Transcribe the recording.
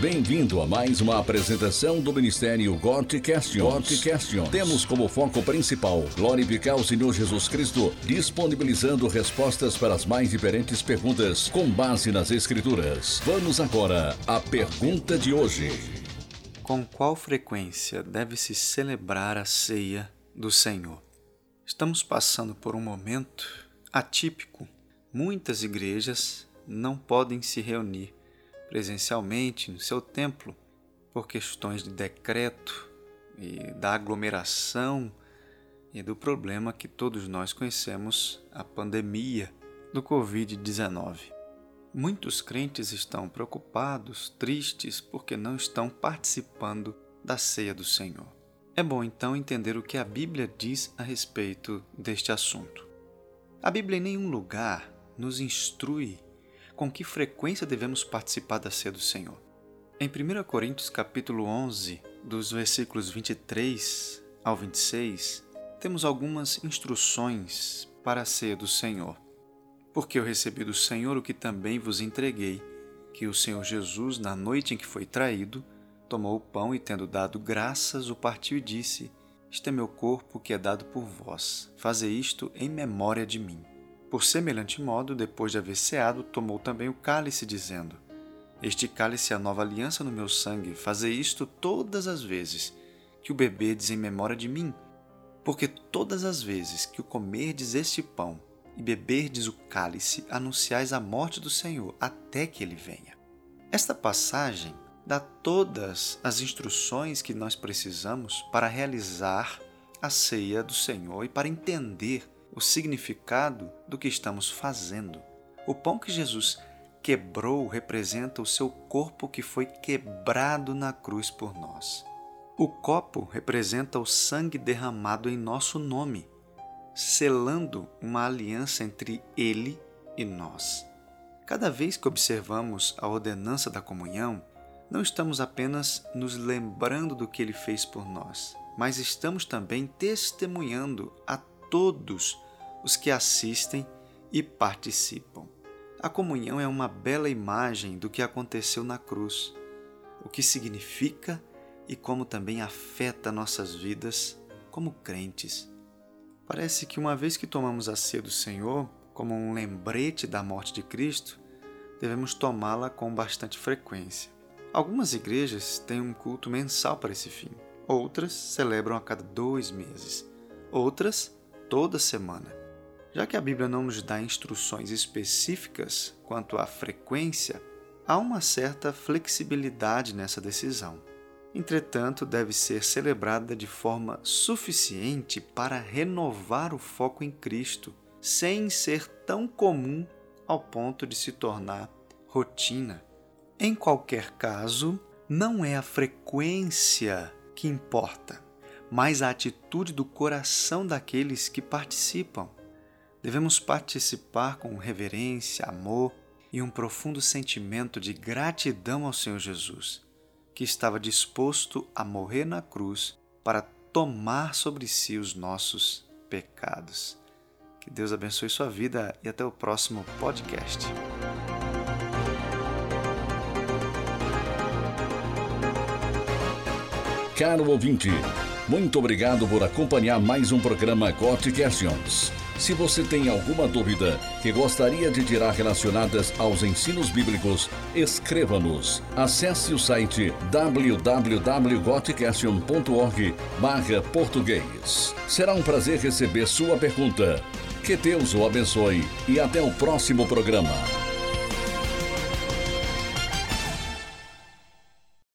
Bem-vindo a mais uma apresentação do Ministério God Questions. Temos como foco principal glorificar o Senhor Jesus Cristo, disponibilizando respostas para as mais diferentes perguntas com base nas Escrituras. Vamos agora à pergunta de hoje. Com qual frequência deve-se celebrar a ceia do Senhor? Estamos passando por um momento atípico. Muitas igrejas não podem se reunir presencialmente no seu templo por questões de decreto e da aglomeração e do problema que todos nós conhecemos, a pandemia do Covid-19. Muitos crentes estão preocupados, tristes, porque não estão participando da ceia do Senhor. É bom então entender o que a Bíblia diz a respeito deste assunto. A Bíblia em nenhum lugar nos instrui com que frequência devemos participar da ceia do Senhor. Em 1 Coríntios capítulo 11, dos versículos 23 ao 26, temos algumas instruções para a ceia do Senhor. Porque eu recebi do Senhor o que também vos entreguei, que o Senhor Jesus, na noite em que foi traído, tomou o pão e, tendo dado graças, o partiu e disse: Este é meu corpo que é dado por vós. Fazei isto em memória de mim. Por semelhante modo, depois de haver ceado, tomou também o cálice, dizendo: Este cálice é a nova aliança no meu sangue. Fazei isto todas as vezes que o beberdes em memória de mim. Porque todas as vezes que o comerdes este pão e beberdes o cálice, anunciais a morte do Senhor, até que ele venha. Esta passagem dá todas as instruções que nós precisamos para realizar a ceia do Senhor e para entender o significado do que estamos fazendo. O pão que Jesus quebrou representa o seu corpo que foi quebrado na cruz por nós. O copo representa o sangue derramado em nosso nome, selando uma aliança entre Ele e nós. Cada vez que observamos a ordenança da comunhão, não estamos apenas nos lembrando do que Ele fez por nós, mas estamos também testemunhando a todos os que assistem e participam. A comunhão é uma bela imagem do que aconteceu na cruz, o que significa e como também afeta nossas vidas como crentes. Parece que uma vez que tomamos a ceia do Senhor, como um lembrete da morte de Cristo, devemos tomá-la com bastante frequência. Algumas igrejas têm um culto mensal para esse fim, outras celebram a cada 2 meses, outras toda semana. Já que a Bíblia não nos dá instruções específicas quanto à frequência, há uma certa flexibilidade nessa decisão. Entretanto, deve ser celebrada de forma suficiente para renovar o foco em Cristo, sem ser tão comum ao ponto de se tornar rotina. Em qualquer caso, não é a frequência que importa, mas a atitude do coração daqueles que participam. Devemos participar com reverência, amor e um profundo sentimento de gratidão ao Senhor Jesus, que estava disposto a morrer na cruz para tomar sobre si os nossos pecados. Que Deus abençoe sua vida e até o próximo podcast. Caro ouvinte, muito obrigado por acompanhar mais um programa God Questions. Se você tem alguma dúvida que gostaria de tirar relacionadas aos ensinos bíblicos, escreva-nos. Acesse o site www.godquestion.org/português. Será um prazer receber sua pergunta. Que Deus o abençoe e até o próximo programa.